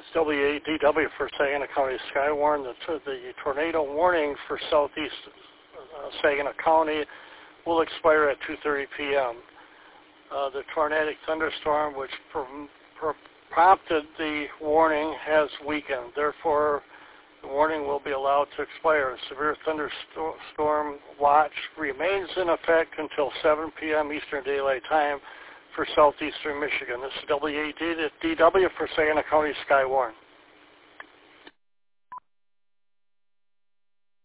WADW for Saginaw County Skywarn. The tornado warning for southeast Saginaw County will expire at 2:30 p.m. The tornadic thunderstorm which prompted the warning has weakened. Therefore, the warning will be allowed to expire. Severe thunderstorm watch remains in effect until 7 p.m. Eastern Daylight Time for southeastern Michigan. This is WADW for Saginaw County Skywarn.